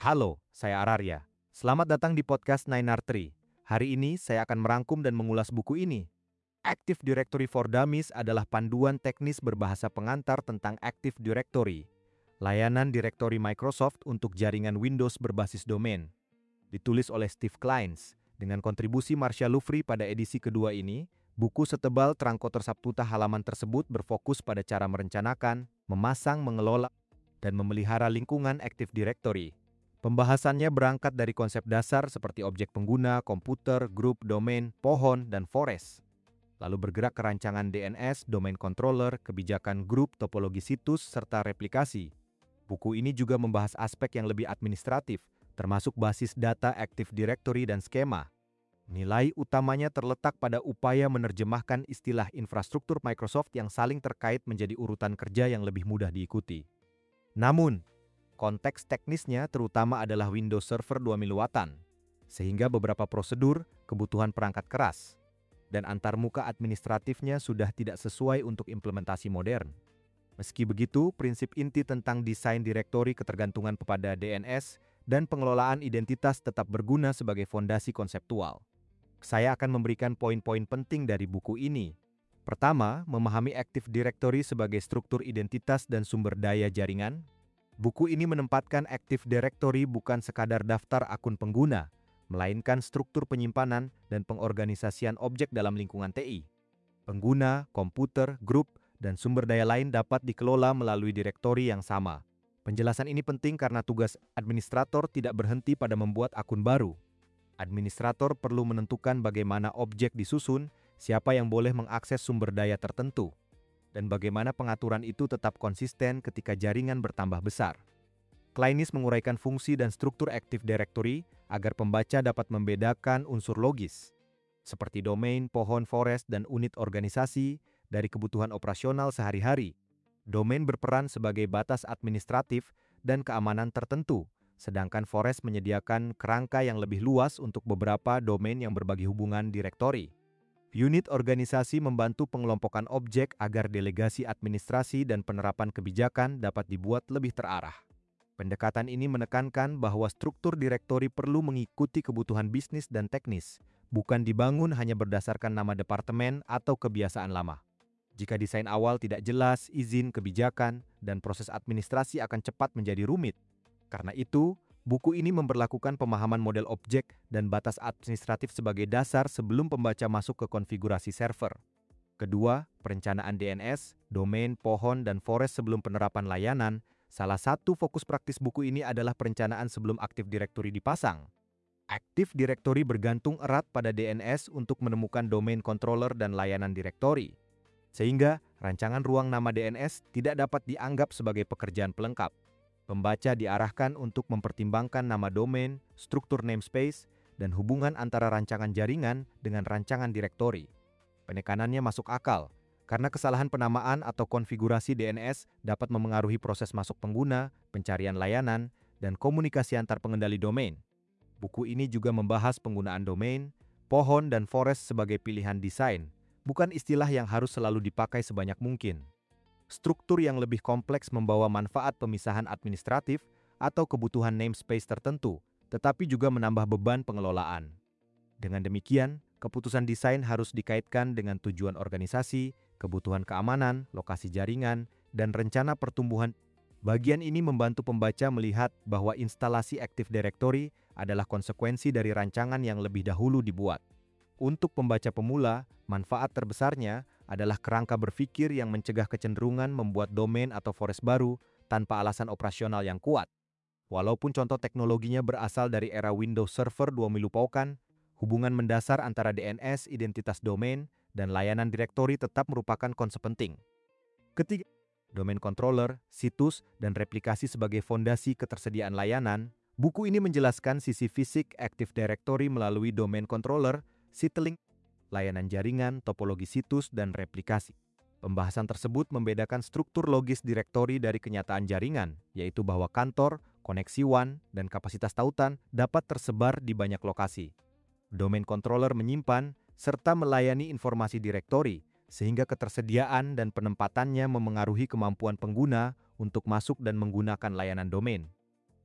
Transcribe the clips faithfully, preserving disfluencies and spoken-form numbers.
Halo, saya Ararya. Selamat datang di podcast Nine R Tree. Hari ini saya akan merangkum dan mengulas buku ini. Active Directory for Dummies adalah panduan teknis berbahasa pengantar tentang Active Directory, layanan direktori Microsoft untuk jaringan Windows berbasis domain. Ditulis oleh Steve Kleins, dengan kontribusi Marcia Lufri pada edisi kedua ini, buku setebal terangkoter Saptuta halaman tersebut berfokus pada cara merencanakan, memasang, mengelola, dan memelihara lingkungan Active Directory. Pembahasannya berangkat dari konsep dasar seperti objek pengguna, komputer, grup, domain, pohon, dan forest. Lalu bergerak ke rancangan D N S, domain controller, kebijakan grup, topologi situs, serta replikasi. Buku ini juga membahas aspek yang lebih administratif, termasuk basis data Active Directory dan skema. Nilai utamanya terletak pada upaya menerjemahkan istilah infrastruktur Microsoft yang saling terkait menjadi urutan kerja yang lebih mudah diikuti. Namun, konteks teknisnya terutama adalah Windows Server dua miliwatan, sehingga beberapa prosedur, kebutuhan perangkat keras, dan antarmuka administratifnya sudah tidak sesuai untuk implementasi modern. Meski begitu, prinsip inti tentang desain direktori ketergantungan kepada D N S dan pengelolaan identitas tetap berguna sebagai fondasi konseptual. Saya akan memberikan poin-poin penting dari buku ini. Pertama, memahami Active Directory sebagai struktur identitas dan sumber daya jaringan. Buku ini menempatkan Active Directory bukan sekadar daftar akun pengguna, melainkan struktur penyimpanan dan pengorganisasian objek dalam lingkungan T I. Pengguna, komputer, grup, dan sumber daya lain dapat dikelola melalui direktori yang sama. Penjelasan ini penting karena tugas administrator tidak berhenti pada membuat akun baru. Administrator perlu menentukan bagaimana objek disusun, siapa yang boleh mengakses sumber daya tertentu, dan bagaimana pengaturan itu tetap konsisten ketika jaringan bertambah besar. Kleins menguraikan fungsi dan struktur Active Directory agar pembaca dapat membedakan unsur logis, seperti domain, pohon, forest, dan unit organisasi dari kebutuhan operasional sehari-hari. Domain berperan sebagai batas administratif dan keamanan tertentu, sedangkan forest menyediakan kerangka yang lebih luas untuk beberapa domain yang berbagi hubungan direktori. Unit organisasi membantu pengelompokan objek agar delegasi administrasi dan penerapan kebijakan dapat dibuat lebih terarah. Pendekatan ini menekankan bahwa struktur direktori perlu mengikuti kebutuhan bisnis dan teknis, bukan dibangun hanya berdasarkan nama departemen atau kebiasaan lama. Jika desain awal tidak jelas, izin, kebijakan, dan proses administrasi akan cepat menjadi rumit. Karena itu, buku ini memberlakukan pemahaman model objek dan batas administratif sebagai dasar sebelum pembaca masuk ke konfigurasi server. Kedua, perencanaan D N S, domain, pohon, dan forest sebelum penerapan layanan. Salah satu fokus praktis buku ini adalah perencanaan sebelum Active Directory dipasang. Active Directory bergantung erat pada D N S untuk menemukan domain controller dan layanan direktori, sehingga rancangan ruang nama D N S tidak dapat dianggap sebagai pekerjaan pelengkap. Pembaca diarahkan untuk mempertimbangkan nama domain, struktur namespace, dan hubungan antara rancangan jaringan dengan rancangan direktori. Penekanannya masuk akal, karena kesalahan penamaan atau konfigurasi D N S dapat memengaruhi proses masuk pengguna, pencarian layanan, dan komunikasi antar pengendali domain. Buku ini juga membahas penggunaan domain, pohon, dan forest sebagai pilihan desain, bukan istilah yang harus selalu dipakai sebanyak mungkin. Struktur yang lebih kompleks membawa manfaat pemisahan administratif atau kebutuhan namespace tertentu, tetapi juga menambah beban pengelolaan. Dengan demikian, keputusan desain harus dikaitkan dengan tujuan organisasi, kebutuhan keamanan, lokasi jaringan, dan rencana pertumbuhan. Bagian ini membantu pembaca melihat bahwa instalasi Active Directory adalah konsekuensi dari rancangan yang lebih dahulu dibuat. Untuk pembaca pemula, manfaat terbesarnya adalah kerangka berpikir yang mencegah kecenderungan membuat domain atau forest baru tanpa alasan operasional yang kuat. Walaupun contoh teknologinya berasal dari era Windows Server dua miliwatan, hubungan mendasar antara D N S, identitas domain, dan layanan direktori tetap merupakan konsep penting. Ketiga, domain controller, situs, dan replikasi sebagai fondasi ketersediaan layanan. Buku ini menjelaskan sisi fisik Active Directory melalui domain controller, siteling, layanan jaringan, topologi situs, dan replikasi. Pembahasan tersebut membedakan struktur logis direktori dari kenyataan jaringan, yaitu bahwa kantor, koneksi WAN, dan kapasitas tautan dapat tersebar di banyak lokasi. Domain controller menyimpan serta melayani informasi direktori, sehingga ketersediaan dan penempatannya memengaruhi kemampuan pengguna untuk masuk dan menggunakan layanan domain.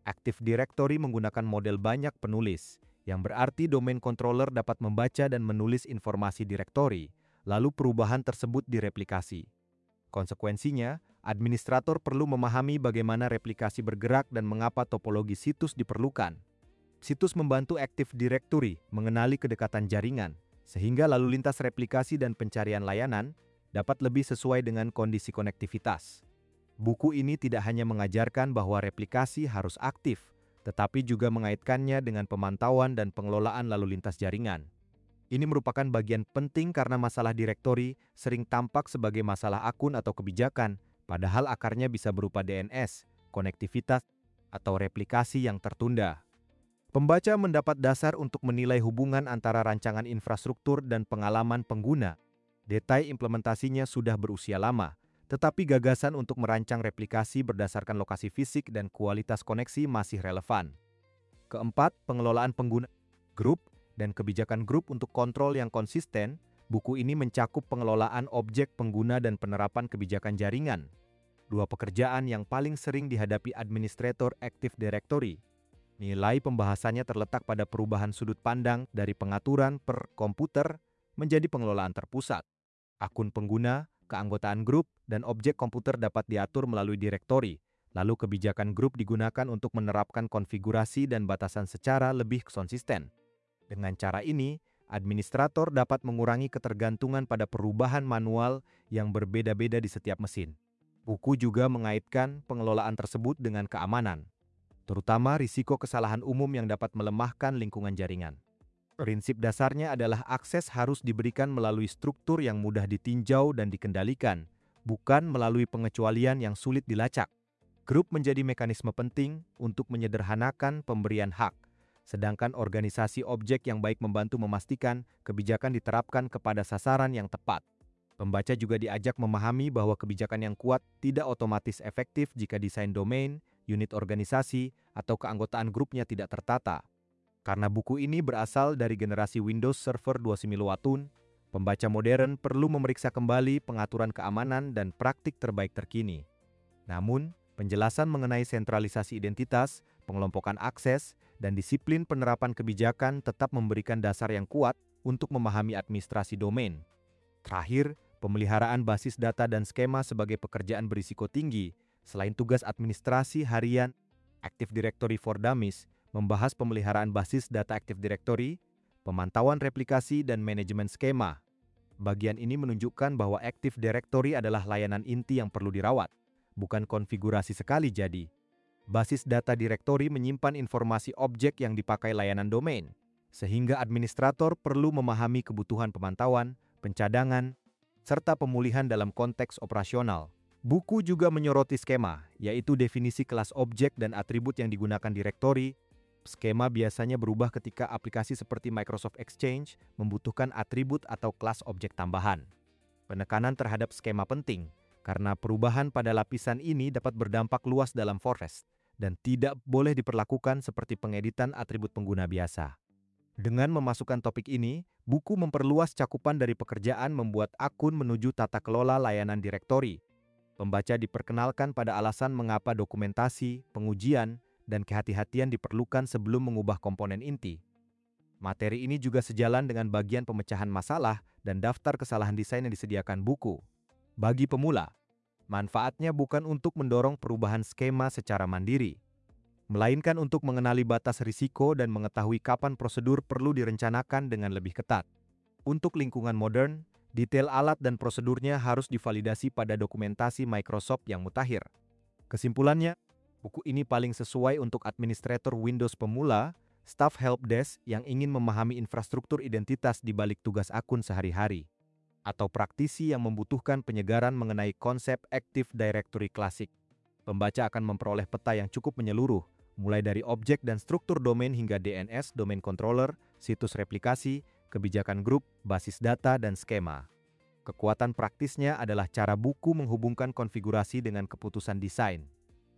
Active Directory menggunakan model banyak penulis, yang berarti domain controller dapat membaca dan menulis informasi direktori, lalu perubahan tersebut direplikasi. Konsekuensinya, administrator perlu memahami bagaimana replikasi bergerak dan mengapa topologi situs diperlukan. Situs membantu Active Directory mengenali kedekatan jaringan, sehingga lalu lintas replikasi dan pencarian layanan dapat lebih sesuai dengan kondisi konektivitas. Buku ini tidak hanya mengajarkan bahwa replikasi harus aktif, tetapi juga mengaitkannya dengan pemantauan dan pengelolaan lalu lintas jaringan. Ini merupakan bagian penting karena masalah direktori sering tampak sebagai masalah akun atau kebijakan, padahal akarnya bisa berupa D N S, konektivitas, atau replikasi yang tertunda. Pembaca mendapat dasar untuk menilai hubungan antara rancangan infrastruktur dan pengalaman pengguna. Detail implementasinya sudah berusia lama, tetapi gagasan untuk merancang replikasi berdasarkan lokasi fisik dan kualitas koneksi masih relevan. Keempat, pengelolaan pengguna grup dan kebijakan grup untuk kontrol yang konsisten. Buku ini mencakup pengelolaan objek pengguna dan penerapan kebijakan jaringan. Dua pekerjaan yang paling sering dihadapi administrator Active Directory. Nilai pembahasannya terletak pada perubahan sudut pandang dari pengaturan per komputer menjadi pengelolaan terpusat. Akun pengguna, keanggotaan grup, dan objek komputer dapat diatur melalui direktori, lalu kebijakan grup digunakan untuk menerapkan konfigurasi dan batasan secara lebih konsisten. Dengan cara ini, administrator dapat mengurangi ketergantungan pada perubahan manual yang berbeda-beda di setiap mesin. Buku juga mengaitkan pengelolaan tersebut dengan keamanan, terutama risiko kesalahan umum yang dapat melemahkan lingkungan jaringan. Prinsip dasarnya adalah akses harus diberikan melalui struktur yang mudah ditinjau dan dikendalikan, bukan melalui pengecualian yang sulit dilacak. Grup menjadi mekanisme penting untuk menyederhanakan pemberian hak, sedangkan organisasi objek yang baik membantu memastikan kebijakan diterapkan kepada sasaran yang tepat. Pembaca juga diajak memahami bahwa kebijakan yang kuat tidak otomatis efektif jika desain domain, unit organisasi, atau keanggotaan grupnya tidak tertata. Karena buku ini berasal dari generasi Windows Server dua puluh sembilan Watun, pembaca modern perlu memeriksa kembali pengaturan keamanan dan praktik terbaik terkini. Namun, penjelasan mengenai sentralisasi identitas, pengelompokan akses, dan disiplin penerapan kebijakan tetap memberikan dasar yang kuat untuk memahami administrasi domain. Terakhir, pemeliharaan basis data dan skema sebagai pekerjaan berisiko tinggi. Selain tugas administrasi harian, Active Directory for Dummies membahas pemeliharaan basis data Active Directory, pemantauan replikasi, dan manajemen skema. Bagian ini menunjukkan bahwa Active Directory adalah layanan inti yang perlu dirawat, bukan konfigurasi sekali jadi. Basis data directory menyimpan informasi objek yang dipakai layanan domain, sehingga administrator perlu memahami kebutuhan pemantauan, pencadangan, serta pemulihan dalam konteks operasional. Buku juga menyoroti skema, yaitu definisi kelas objek dan atribut yang digunakan direktori. Skema biasanya berubah ketika aplikasi seperti Microsoft Exchange membutuhkan atribut atau kelas objek tambahan. Penekanan terhadap skema penting, karena perubahan pada lapisan ini dapat berdampak luas dalam Forest, dan tidak boleh diperlakukan seperti pengeditan atribut pengguna biasa. Dengan memasukkan topik ini, buku memperluas cakupan dari pekerjaan membuat akun menuju tata kelola layanan direktori. Pembaca diperkenalkan pada alasan mengapa dokumentasi, pengujian, dan kehati-hatian diperlukan sebelum mengubah komponen inti. Materi ini juga sejalan dengan bagian pemecahan masalah dan daftar kesalahan desain yang disediakan buku. Bagi pemula, manfaatnya bukan untuk mendorong perubahan skema secara mandiri, melainkan untuk mengenali batas risiko dan mengetahui kapan prosedur perlu direncanakan dengan lebih ketat. Untuk lingkungan modern, detail alat dan prosedurnya harus divalidasi pada dokumentasi Microsoft yang mutakhir. Kesimpulannya, buku ini paling sesuai untuk administrator Windows pemula, staf helpdesk yang ingin memahami infrastruktur identitas di balik tugas akun sehari-hari, atau praktisi yang membutuhkan penyegaran mengenai konsep Active Directory klasik. Pembaca akan memperoleh peta yang cukup menyeluruh, mulai dari objek dan struktur domain hingga D N S, domain controller, situs replikasi, kebijakan grup, basis data, dan skema. Kekuatan praktisnya adalah cara buku menghubungkan konfigurasi dengan keputusan desain.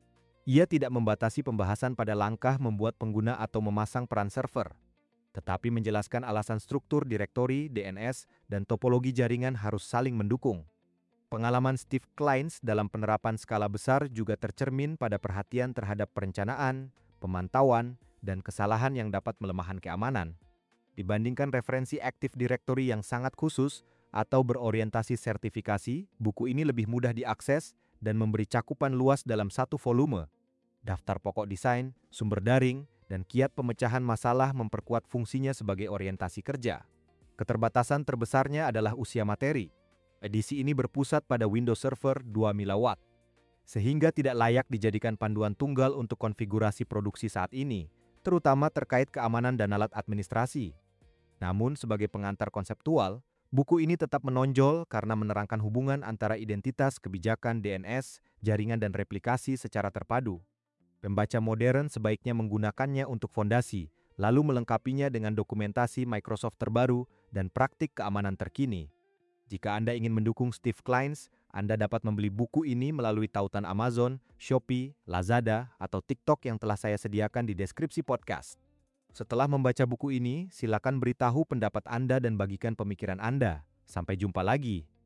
Ia tidak membatasi pembahasan pada langkah membuat pengguna atau memasang peran server, tetapi menjelaskan alasan struktur direktori, D N S, dan topologi jaringan harus saling mendukung. Pengalaman Steve Kleins dalam penerapan skala besar juga tercermin pada perhatian terhadap perencanaan, pemantauan, dan kesalahan yang dapat melemahkan keamanan. Dibandingkan referensi Active Directory yang sangat khusus atau berorientasi sertifikasi, buku ini lebih mudah diakses dan memberi cakupan luas dalam satu volume. Daftar pokok desain, sumber daring, dan kiat pemecahan masalah memperkuat fungsinya sebagai orientasi kerja. Keterbatasan terbesarnya adalah usia materi. Edisi ini berpusat pada Windows Server dua miliwatt, sehingga tidak layak dijadikan panduan tunggal untuk konfigurasi produksi saat ini, terutama terkait keamanan dan alat administrasi. Namun, sebagai pengantar konseptual, buku ini tetap menonjol karena menerangkan hubungan antara identitas, kebijakan, D N S, jaringan, dan replikasi secara terpadu. Pembaca modern sebaiknya menggunakannya untuk fondasi, lalu melengkapinya dengan dokumentasi Microsoft terbaru dan praktik keamanan terkini. Jika Anda ingin mendukung Steve Kleins, Anda dapat membeli buku ini melalui tautan Amazon, Shopee, Lazada, atau TikTok yang telah saya sediakan di deskripsi podcast. Setelah membaca buku ini, silakan beritahu pendapat Anda dan bagikan pemikiran Anda. Sampai jumpa lagi.